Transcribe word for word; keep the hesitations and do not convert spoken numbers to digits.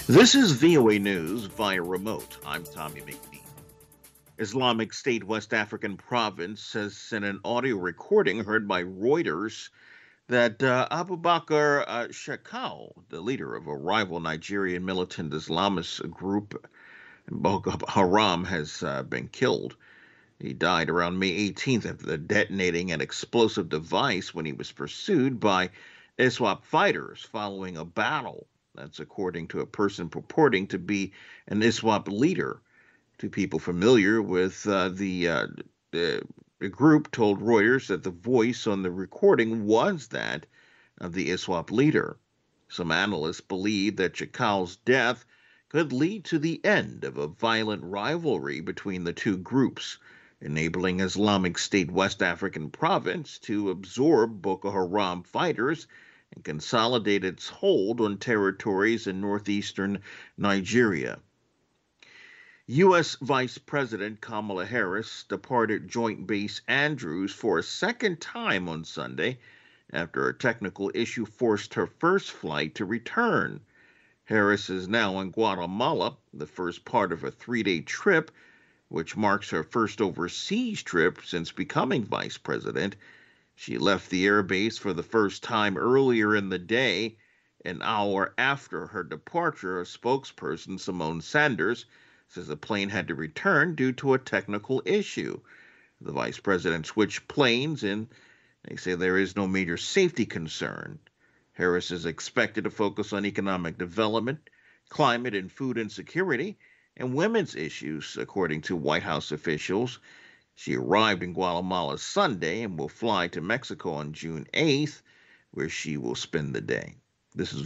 This is V O A News via remote. I'm Tommy McNeil. Islamic State West African province says in an audio recording heard by Reuters that uh, Abu Bakr uh, Shekau, the leader of a rival Nigerian militant Islamist group, Boko Haram, has uh, been killed. He died around May eighteenth after detonating an explosive device when he was pursued by ISWAP fighters following a battle. That's according to a person purporting to be an ISWAP leader. Two people familiar with uh, the, uh, the the group told Reuters that the voice on the recording was that of the ISWAP leader. Some analysts believe that Chakau's death could lead to the end of a violent rivalry between the two groups, enabling Islamic State West African province to absorb Boko Haram fighters and consolidate its hold on territories in northeastern Nigeria. U S. Vice President Kamala Harris departed Joint Base Andrews for a second time on Sunday after a technical issue forced her first flight to return. Harris is now in Guatemala, the first part of a three day trip, which marks her first overseas trip since becoming vice president. She left the airbase for the first time earlier in the day, an hour after her departure. A spokesperson, Simone Sanders, says the plane had to return due to a technical issue. The vice president switched planes, and they say there is no major safety concern. Harris is expected to focus on economic development, climate and food insecurity, and women's issues, according to White House officials. She arrived in Guatemala Sunday and will fly to Mexico on June eighth, where she will spend the day. This is